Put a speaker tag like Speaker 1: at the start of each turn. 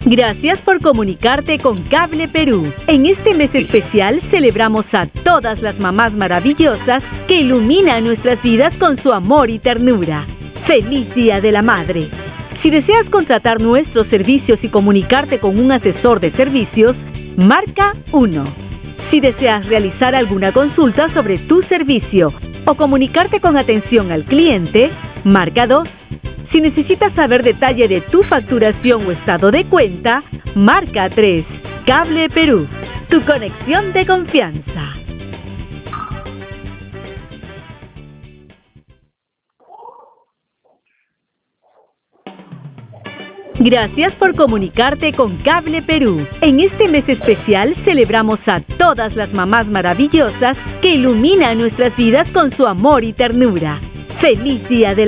Speaker 1: Gracias por comunicarte con Cable Perú. En este mes especial celebramos a todas las mamás maravillosas que iluminan nuestras vidas con su amor y ternura. ¡Feliz Día de la Madre! Si deseas contratar nuestros servicios y comunicarte con un asesor de servicios, marca 1. Si deseas realizar alguna consulta sobre tu servicio o comunicarte con atención al cliente, marca 2. Si necesitas saber detalle de tu facturación o estado de cuenta, marca 3. Cable Perú, tu conexión de confianza. Gracias por comunicarte con Cable Perú. En este mes especial celebramos a todas las mamás maravillosas que iluminan nuestras vidas con su amor y ternura. ¡Feliz Día de la